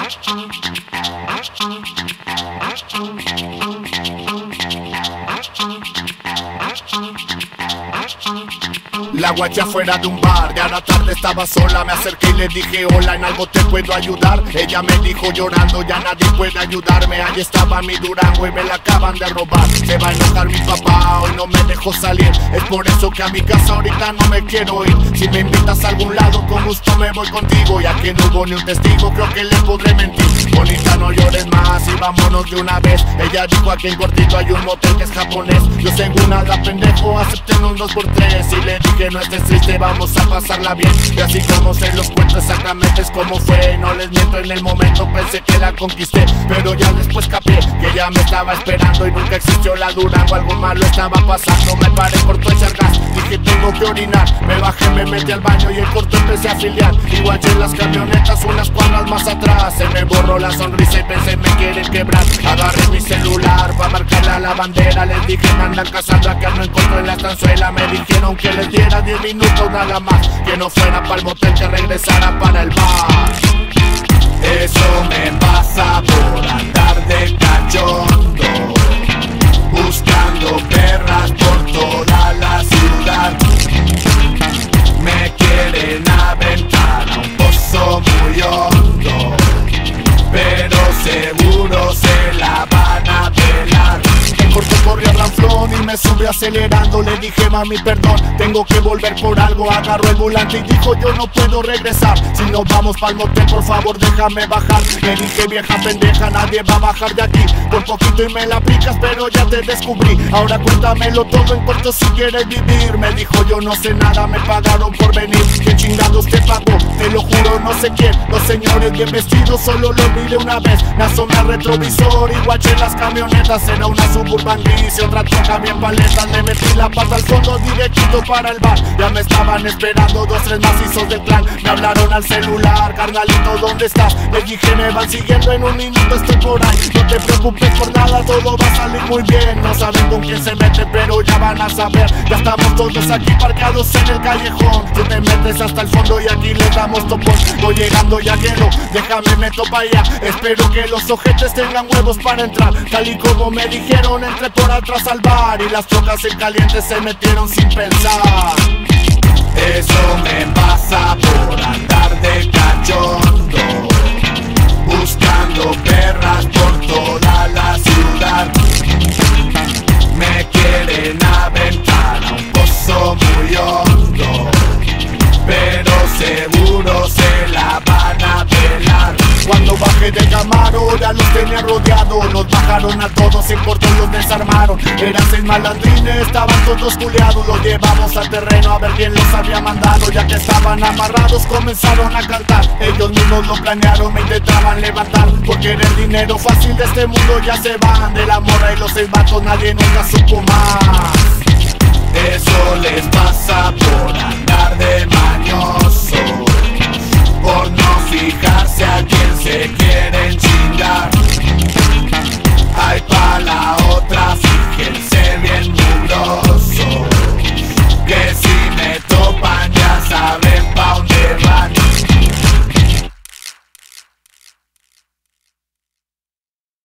La guacha fuera de un bar, ya era tarde, estaba sola. Me acerqué y le dije hola, ¿en algo te puedo ayudar? Ella me dijo llorando, ya nadie puede ayudarme. Ahí estaba mi Durango y me la acaban de robar. Se va a enojar mi papá, hoy no me dejó salir. Es por eso que a mi casa ahorita no me quiero ir. Si me invitas a algún lado, con gusto me voy contigo. Ya que no hubo ni un testigo, creo que le podré mentir. Bonita, no llores más y vámonos de una vez. Ella dijo aquí en cortito hay un motel que es japonés. Yo según nada pendejo, acepté un 2x3 y le dije no estés triste, vamos a pasarla bien. Y así como se los cuento exactamente es como fue. No les miento, en el momento pensé que la conquisté, pero ya después capé que ella me estaba esperando y nunca existió la Durango. Algo malo estaba pasando, me paré corto a echar gas. Dije tengo que orinar, me bajé, me metí al baño y en corto empecé a filiar. Igual en las camionetas unas cuadras más atrás. Se me borró la sonrisa y pensé me quieren quebrar. Agarré mi celular para marcarle a la bandera. Les dije me andan cazando, acá no encontré la estanzuela. Me dijeron que les diera 10 minutos nada más, que no fuera para el motel, que regresara para el bar. Eso me pasa por andar de cachondo, buscando perras por toda la ciudad. Me quieren aventar a un pozo muy hondo, pero seguro se la van a pelar. En corto corrí a Ranflón y me subí acelerando. Le dije mami perdón, tengo que volver por algo. Agarró el volante y dijo yo no puedo regresar. Si nos vamos pa'l motel por favor déjame bajar. Le dije vieja pendeja, nadie va a bajar de aquí. Por poquito y me la aplicas pero ya te descubrí. Ahora cuéntamelo todo en corto si quieres vivir. Me dijo yo no sé nada, me pagaron por venir. ¿Qué chingados te pagó? Te lo juro no sé quién. Los señores bien vestidos solo lo miré una vez. Me asomé al retrovisor y guaché las camionetas. Era una Suburban gris y otra troca bien paleta. Le metí la pata al fondo directito para el bar. Ya me estaban esperando 2-3 macizos del clan. Me hablaron al celular, carnalito ¿dónde estás? Les dije me van siguiendo, en un minuto estoy por ahí. No te preocupes por nada, todo va a salir muy bien. No saben con quién se mete pero ya van a saber. Ya estamos todos aquí parqueados en el callejón. Tú te metes hasta el fondo y aquí les damos topón. Voy llegando ya quiero, déjame meto pa' allá. Espero que los ojetes tengan huevos para entrar. Tal y como me dijeron entré por atrás al bar y las trocas en caliente se metieron sin pensar. Eso me pasa por andar de cachondo, buscando perras por toda la ciudad. Me quieren aventar a un pozo muy hondo, pero seguro se la van a pelar. Cuando bajé del Camaro ya los tenía rodeados. Los bajaron a todos, en corto los desarmaron. Eran 6 malandrines, estaban todos culeados. Los llevamos al terreno a ver quién los había mandado. Ya que estaban amarrados comenzaron a cantar. Ellos mismos lo planearon, me intentaban levantar. Porque era el dinero fácil de este mundo ya se van. De la morra y los 6 vatos nadie nunca supo más. Eso les va